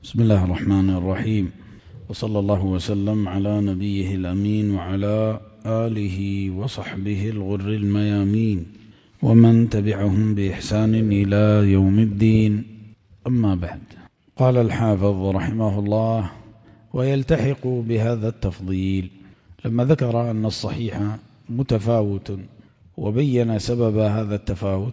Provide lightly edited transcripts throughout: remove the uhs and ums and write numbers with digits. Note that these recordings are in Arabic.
بسم الله الرحمن الرحيم، وصلى الله وسلم على نبيه الأمين وعلى آله وصحبه الغر الميامين ومن تبعهم بإحسان إلى يوم الدين. أما بعد، قال الحافظ رحمه الله: ويلتحق بهذا التفضيل لما ذكر أن الصحيح متفاوت وبين سبب هذا التفاوت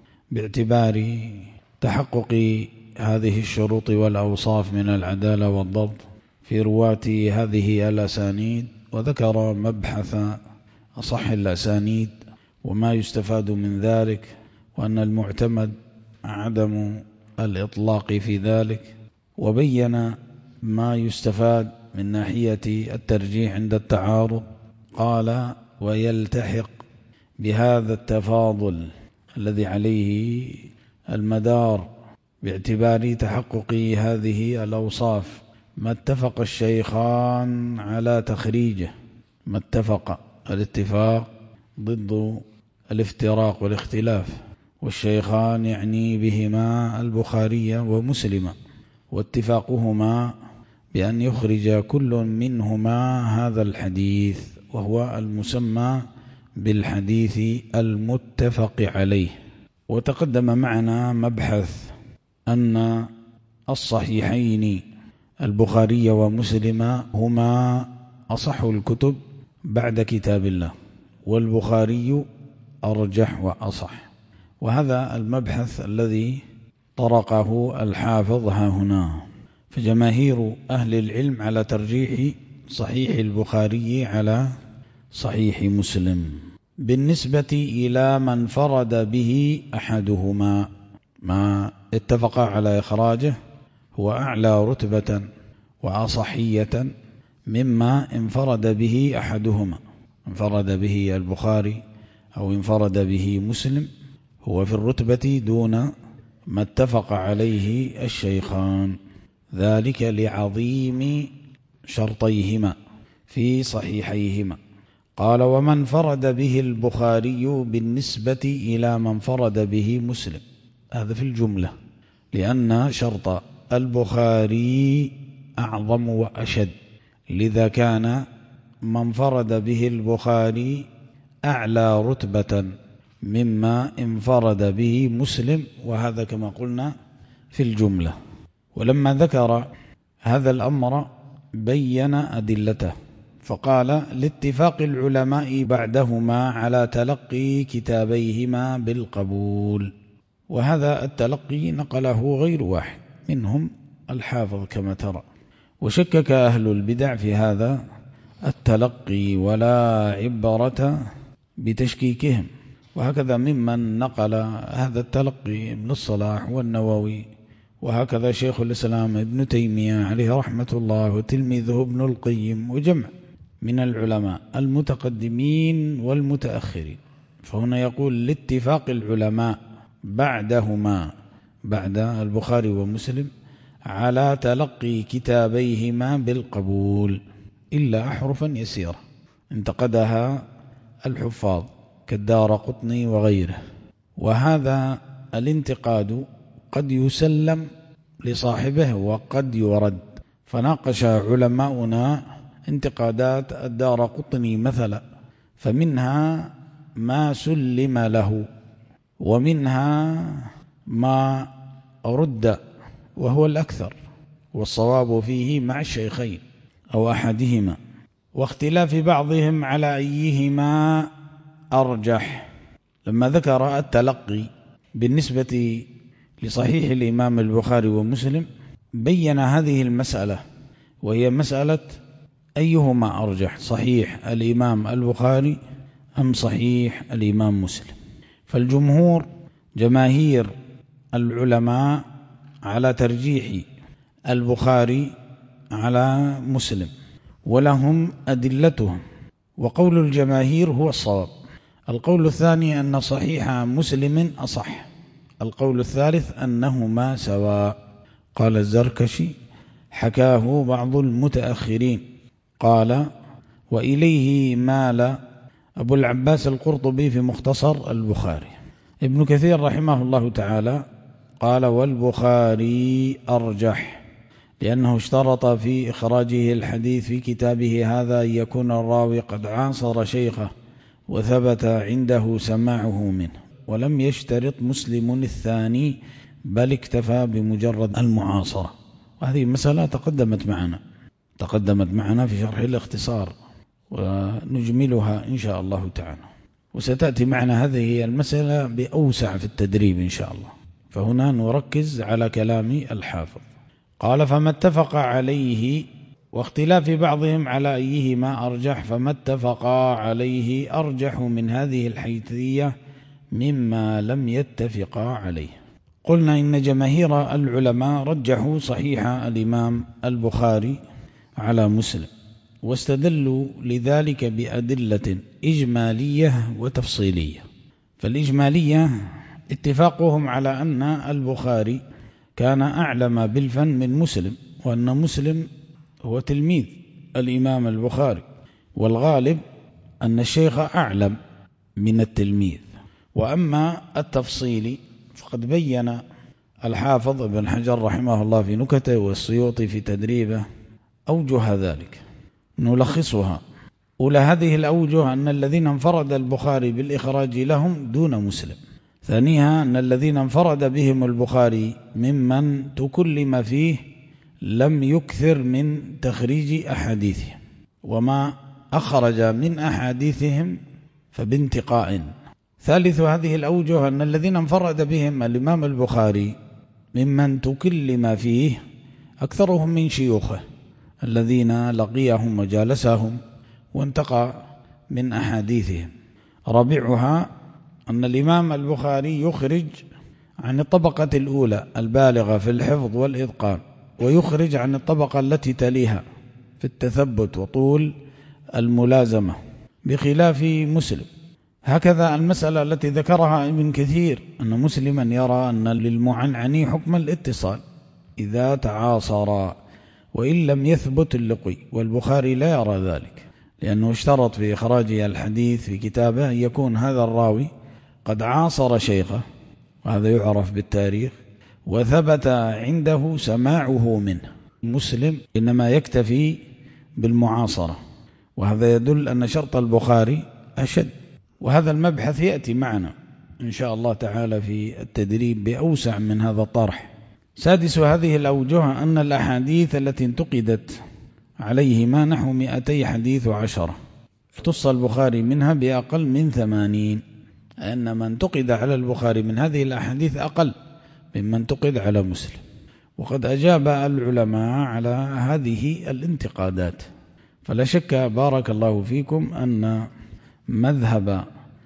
باعتبار تحقق هذه الشروط والأوصاف من العدالة والضبط في رواة هذه الأسانيد، وذكر مبحث أصح الأسانيد وما يستفاد من ذلك، وأن المعتمد عدم الإطلاق في ذلك، وبين ما يستفاد من ناحية الترجيح عند التعارض. قال: ويلتحق بهذا التفاضل الذي عليه المدار باعتبار تحقق هذه الأوصاف ما اتفق الشيخان على تخريجه. ما اتفق، الاتفاق ضد الافتراق والاختلاف، والشيخان يعني بهما البخاري ومسلم، واتفاقهما بأن يخرج كل منهما هذا الحديث، وهو المسمى بالحديث المتفق عليه. وتقدم معنا مبحث أن الصحيحين البخاري ومسلم هما أصح الكتب بعد كتاب الله، والبخاري أرجح وأصح. وهذا المبحث الذي طرقه الحافظ هنا. فجماهير أهل العلم على ترجيح صحيح البخاري على صحيح مسلم بالنسبة إلى من فرد به أحدهما. ما اتفق على إخراجه هو أعلى رتبة وأصحية مما انفرد به أحدهما، انفرد به البخاري أو انفرد به مسلم، هو في الرتبة دون ما اتفق عليه الشيخان، ذلك لعظيم شرطيهما في صحيحيهما. قال: ومن فرد به البخاري بالنسبة إلى من فرد به مسلم. هذا في الجملة، لأن شرط البخاري أعظم وأشد، لذا كان من فرد به البخاري أعلى رتبة مما انفرد به مسلم، وهذا كما قلنا في الجملة. ولما ذكر هذا الأمر بين أدلته، فقال: لاتفاق العلماء بعدهما على تلقي كتابيهما بالقبول. وهذا التلقي نقله غير واحد منهم الحافظ كما ترى، وشكك أهل البدع في هذا التلقي ولا عبرة بتشكيكهم. وهكذا ممن نقل هذا التلقي ابن الصلاح والنووي، وهكذا شيخ الإسلام ابن تيمية عليه رحمة الله، وتلميذه ابن القيم، وجمع من العلماء المتقدمين والمتأخرين. فهنا يقول: لاتفاق العلماء بعدهما، بعد البخاري ومسلم، على تلقي كتابيهما بالقبول، إلا أحرفا يسيرة انتقدها الحفاظ كالدارقطني وغيره. وهذا الانتقاد قد يسلم لصاحبه وقد يرد. فناقش علماؤنا انتقادات الدارقطني مثلا، فمنها ما سلم له، ومنها ما رد، وهو الأكثر، والصواب فيه مع الشيخين أو أحدهما، واختلاف بعضهم على أيهما أرجح. لما ذكر التلقي بالنسبة لصحيح الإمام البخاري ومسلم بين هذه المسألة، وهي مسألة أيهما أرجح، صحيح الإمام البخاري أم صحيح الإمام مسلم. فالجمهور، جماهير العلماء، على ترجيح البخاري على مسلم، ولهم أدلتهم، وقول الجماهير هو الصواب. القول الثاني أن صحيح مسلم أصح. القول الثالث أنهما سواء. قال الزركشي: حكاه بعض المتأخرين. قال: وإليه مال أبو العباس القرطبي في مختصر البخاري. ابن كثير رحمه الله تعالى قال: والبخاري أرجح، لأنه اشترط في إخراجه الحديث في كتابه هذا أن يكون الراوي قد عاصر شيخه وثبت عنده سماعه منه، ولم يشترط مسلم الثاني بل اكتفى بمجرد المعاصرة. وهذه مسألة تقدمت معنا في شرح الاختصار، ونجملها إن شاء الله تعالى، وستأتي معنا هذه المسألة بأوسع في التدريب إن شاء الله. فهنا نركز على كلام الحافظ. قال: فما اتفق عليه، واختلاف بعضهم على أيهما أرجح، فما اتفقا عليه أرجح من هذه الحيثية مما لم يتفقا عليه. قلنا إن جماهير العلماء رجحوا صحيح الإمام البخاري على مسلم، واستدلوا لذلك بأدلة إجمالية وتفصيلية. فالإجمالية اتفاقهم على أن البخاري كان أعلم بالفن من مسلم، وأن مسلم هو تلميذ الإمام البخاري، والغالب أن الشيخ أعلم من التلميذ. وأما التفصيل فقد بين الحافظ ابن حجر رحمه الله في نكته، والسيوطي في تدريبه أوجه ذلك، نلخصها. أولى هذه الأوجه أن الذين انفرد البخاري بالإخراج لهم دون مسلم. ثانيها أن الذين انفرد بهم البخاري ممن تكلم فيه لم يكثر من تخريج أحاديثهم، وما أخرج من أحاديثهم فبانتقاء. ثالث هذه الأوجه أن الذين انفرد بهم الإمام البخاري ممن تكلم فيه أكثرهم من شيوخه الذين لقيهم وجالسهم وانتقى من أحاديثهم. رابعها أن الإمام البخاري يخرج عن الطبقة الأولى البالغة في الحفظ والإتقان، ويخرج عن الطبقة التي تليها في التثبت وطول الملازمة، بخلاف مسلم. هكذا المسألة التي ذكرها ابن كثير أن مسلما يرى أن للمعنعن حكم الاتصال إذا تعاصرا وإن لم يثبت اللقي، والبخاري لا يرى ذلك، لأنه اشترط في إخراجه الحديث في كتابه أن يكون هذا الراوي قد عاصر شيخه، وهذا يعرف بالتاريخ، وثبت عنده سماعه منه. مسلم إنما يكتفي بالمعاصرة، وهذا يدل أن شرط البخاري أشد. وهذا المبحث يأتي معنا إن شاء الله تعالى في التدريب بأوسع من هذا الطرح. سادس هذه الأوجه أن الأحاديث التي انتقدت عليهما نحو 200 حديث و10، اختص البخاري منها بأقل من 80، أن من انتقد على البخاري من هذه الأحاديث أقل ممن انتقد على مسلم. وقد أجاب العلماء على هذه الانتقادات. فلا شك بارك الله فيكم أن مذهب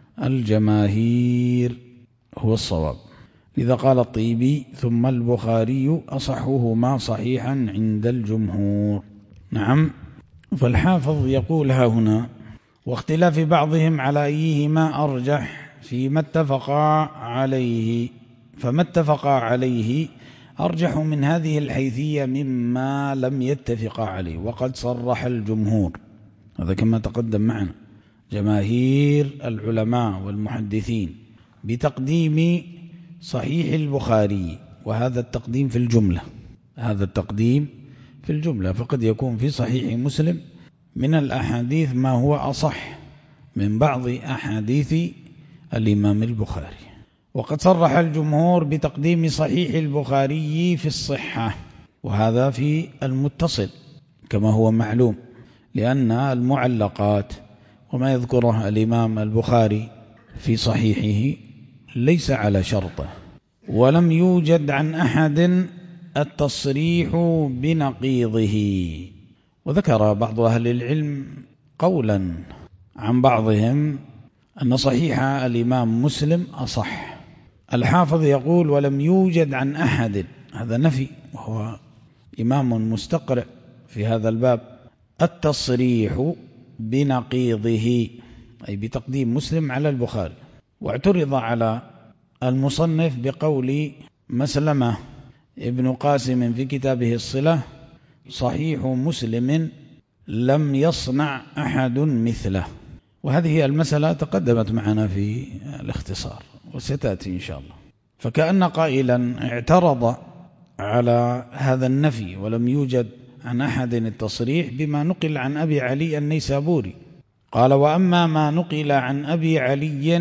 الجماهير هو الصواب. لذا قال الطيبي: ثم البخاري أصحهما صحيحا عند الجمهور. نعم. فالحافظ يقول ها هنا: واختلاف بعضهم على أيهما أرجح فيما اتفقا عليه، فما اتفقا عليه أرجح من هذه الحيثية مما لم يتفقا عليه. وقد صرح الجمهور، هذا كما تقدم معنا، جماهير العلماء والمحدثين، بتقديم صحيح البخاري، وهذا التقديم في الجملة، هذا التقديم في الجملة، فقد يكون في صحيح مسلم من الأحاديث ما هو أصح من بعض أحاديث الإمام البخاري. وقد صرح الجمهور بتقديم صحيح البخاري في الصحة، وهذا في المتصل كما هو معلوم، لأن المعلقات وما يذكره الإمام البخاري في صحيحه ليس على شرطه، ولم يوجد عن أحد التصريح بنقيضه. وذكر بعض أهل العلم قولا عن بعضهم أن صحيح الإمام مسلم أصح. الحافظ يقول: ولم يوجد عن أحد، هذا نفي، وهو إمام مستقرئ في هذا الباب، التصريح بنقيضه، أي بتقديم مسلم على البخاري. واعترض على المصنف بقول مسلمة ابن قاسم في كتابه الصلة: صحيح مسلم لم يصنع أحد مثله. وهذه المسألة تقدمت معنا في الاختصار وستأتي إن شاء الله. فكأن قائلا اعترض على هذا النفي، ولم يوجد عن أحد التصريح بما نقل عن أبي علي النيسابوري. قال: وأما ما نقل عن أبي علي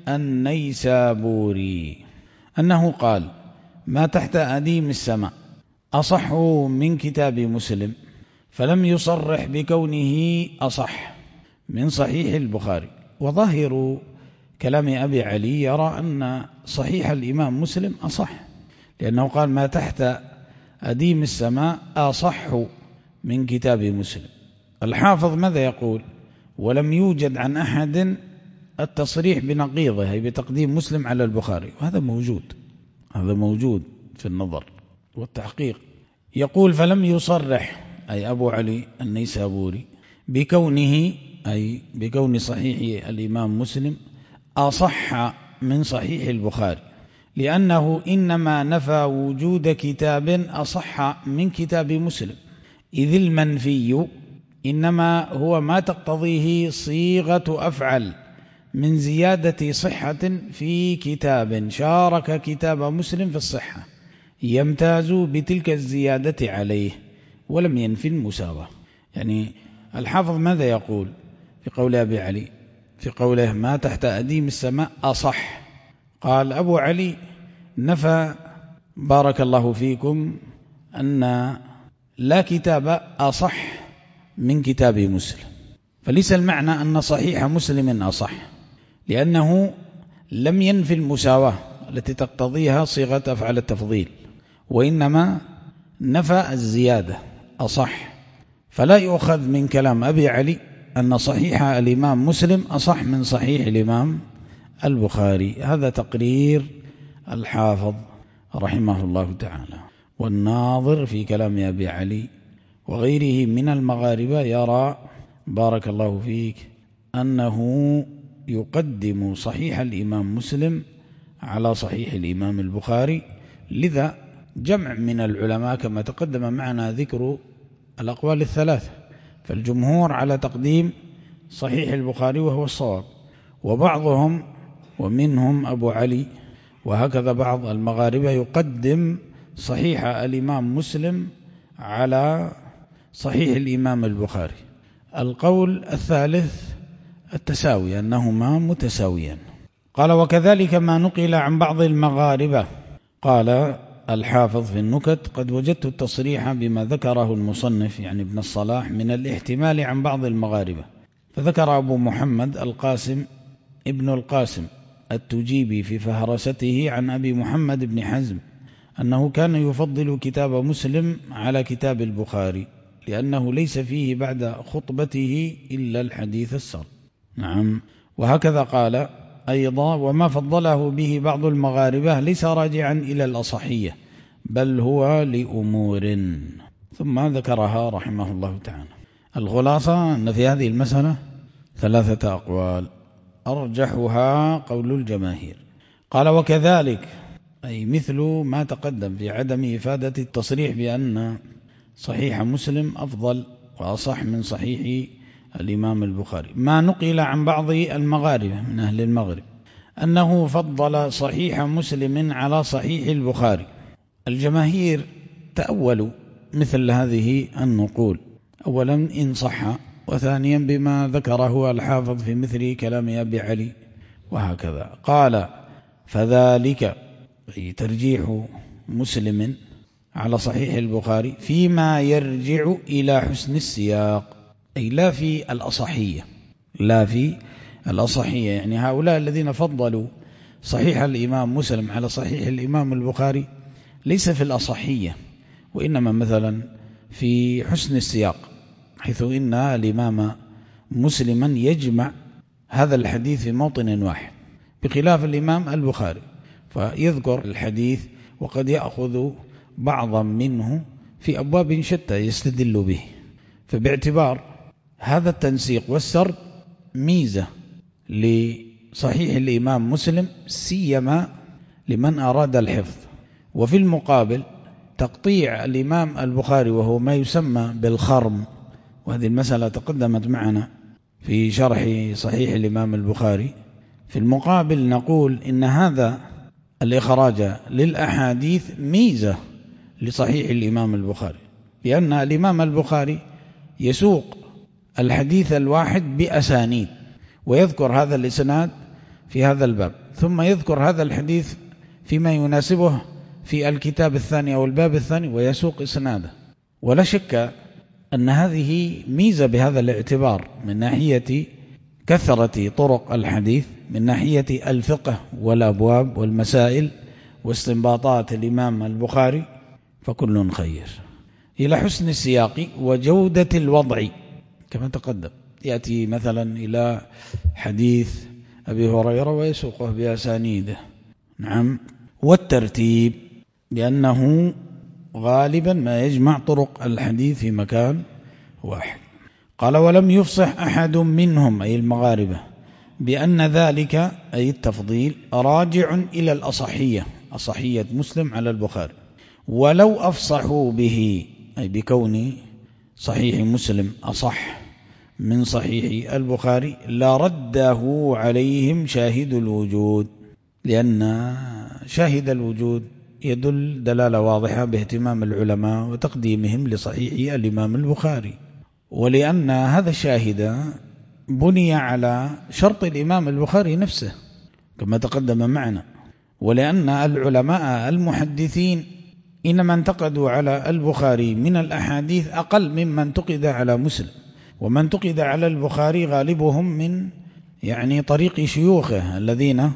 النيسابوري أنه قال: ما تحت أديم السماء أصح من كتاب مسلم، فلم يصرح بكونه أصح من صحيح البخاري. وظاهر كلام أبي علي يرى أن صحيح الإمام مسلم أصح، لأنه قال: ما تحت أديم السماء أصح من كتاب مسلم. الحافظ ماذا يقول؟ ولم يوجد عن أحد التصريح بنقيضه، أي بتقديم مسلم على البخاري، وهذا موجود، هذا موجود في النظر والتحقيق. يقول: فلم يصرح أي أبو علي النيسابوري بكونه، أي بكون صحيح الإمام مسلم أصح من صحيح البخاري، لأنه إنما نفى وجود كتاب أصح من كتاب مسلم، إذ المنفي إنما هو ما تقتضيه صيغة أفعل من زيادة صحة في كتاب شارك كتاب مسلم في الصحة، يمتاز بتلك الزيادة عليه، ولم ينفي المساواة. يعني الحافظ ماذا يقول في قول أبي علي في قوله: ما تحت أديم السماء أصح؟ قال أبو علي: نفى بارك الله فيكم أن لا كتاب أصح من كتاب مسلم، فليس المعنى أن صحيح مسلم أصح، لأنه لم ينفي المساواة التي تقتضيها صيغة أفعل التفضيل، وإنما نفى الزيادة أصح. فلا يؤخذ من كلام أبي علي أن صحيح الإمام مسلم أصح من صحيح الإمام البخاري. هذا تقرير الحافظ رحمه الله تعالى. والناظر في كلام أبي علي وغيره من المغاربة يرى بارك الله فيك أنه يقدم صحيح الإمام مسلم على صحيح الإمام البخاري، لذا جمع من العلماء كما تقدم معنا ذكر الأقوال الثلاثة، فالجمهور على تقديم صحيح البخاري وهو الصواب، وبعضهم ومنهم أبو علي وهكذا بعض المغاربة يقدم صحيح الإمام مسلم على صحيح الإمام البخاري. القول الثالث التساوي، أنهما متساويان. قال: وكذلك ما نقل عن بعض المغاربة. قال الحافظ في النكت: قد وجدت التصريح بما ذكره المصنف يعني ابن الصلاح من الاحتمال عن بعض المغاربة، فذكر أبو محمد القاسم ابن القاسم التجيبي في فهرسته عن أبي محمد بن حزم أنه كان يفضل كتاب مسلم على كتاب البخاري، لأنه ليس فيه بعد خطبته إلا الحديث السر. نعم. وهكذا قال أيضا: وما فضله به بعض المغاربة ليس راجعا إلى الأصحية، بل هو لأمور. ثم ذكرها رحمه الله تعالى. الخلاصة أن في هذه المسألة ثلاثة أقوال، أرجحها قول الجماهير. قال: وكذلك أي مثل ما تقدم في عدم إفادة التصريح بأن صحيح مسلم أفضل وأصح من صحيح الإمام البخاري، ما نقل عن بعض المغاربة من أهل المغرب أنه فضل صحيح مسلم على صحيح البخاري. الجماهير تأولوا مثل هذه النقول، أولا إن صح، وثانيا بما ذكره الحافظ في مثل كلام أبي علي وهكذا. قال: فذلك أي ترجيح مسلم على صحيح البخاري فيما يرجع إلى حسن السياق، أي لا في الأصحية، لا في الأصحية. يعني هؤلاء الذين فضلوا صحيح الإمام مسلم على صحيح الإمام البخاري ليس في الأصحية، وإنما مثلا في حسن السياق، حيث إن الإمام مسلما يجمع هذا الحديث في موطن واحد، بخلاف الإمام البخاري فيذكر الحديث وقد يأخذ بعضا منه في أبواب شتى يستدل به. فباعتبار هذا التنسيق والسرد ميزة لصحيح الإمام مسلم، سيما لمن أراد الحفظ. وفي المقابل تقطيع الإمام البخاري وهو ما يسمى بالخرم، وهذه المسألة تقدمت معنا في شرح صحيح الإمام البخاري. في المقابل نقول إن هذا الإخراج للأحاديث ميزة لصحيح الإمام البخاري، لأن الإمام البخاري يسوق الحديث الواحد بأسانيد، ويذكر هذا الإسناد في هذا الباب، ثم يذكر هذا الحديث فيما يناسبه في الكتاب الثاني أو الباب الثاني ويسوق إسناده. ولا شك أن هذه ميزة بهذا الاعتبار من ناحية كثرة طرق الحديث، من ناحية الفقه والأبواب والمسائل واستنباطات الإمام البخاري، فكل خير. إلى حسن السياق وجودة الوضع كما تقدم، يأتي مثلا إلى حديث أبي هريرة ويسوقه بأسانيده، نعم، والترتيب، لأنه غالبا ما يجمع طرق الحديث في مكان واحد. قال: ولم يفصح أحد منهم أي المغاربة بأن ذلك أي التفضيل راجع إلى الأصحية، أصحية مسلم على البخاري، ولو أفصحوا به أي بكون صحيح مسلم أصح من صحيح البخاري لرده عليهم شاهد الوجود، لأن شاهد الوجود يدل دلالة واضحة باهتمام العلماء وتقديمهم لصحيح الإمام البخاري، ولأن هذا الشاهد بني على شرط الإمام البخاري نفسه كما تقدم معنا، ولأن العلماء المحدثين إنما انتقدوا على البخاري من الأحاديث أقل مما انتقد على مسلم، ومن انتقد على البخاري غالبهم من طريق شيوخه الذين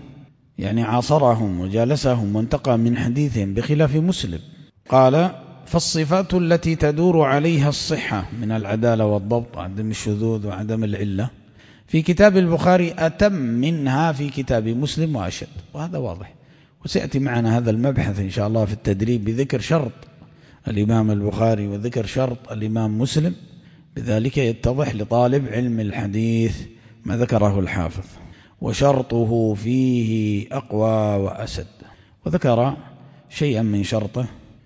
عاصرهم وجالسهم وانتقى من حديثهم، بخلاف مسلم. قال: فالصفات التي تدور عليها الصحة من العدالة والضبط وعدم الشذوذ وعدم العلة في كتاب البخاري أتم منها في كتاب مسلم وأشد، وهذا واضح، وسيأتي معنا هذا المبحث إن شاء الله في التدريب بذكر شرط الإمام البخاري وذكر شرط الإمام مسلم، بذلك يتضح لطالب علم الحديث ما ذكره الحافظ، وشرطه فيه أقوى وأسد، وذكر شيئا من شرطه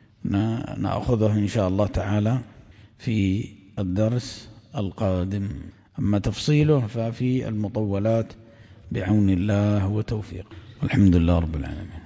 نأخذه إن شاء الله تعالى في الدرس القادم، أما تفصيله ففي المطولات بعون الله وتوفيقه، والحمد لله رب العالمين.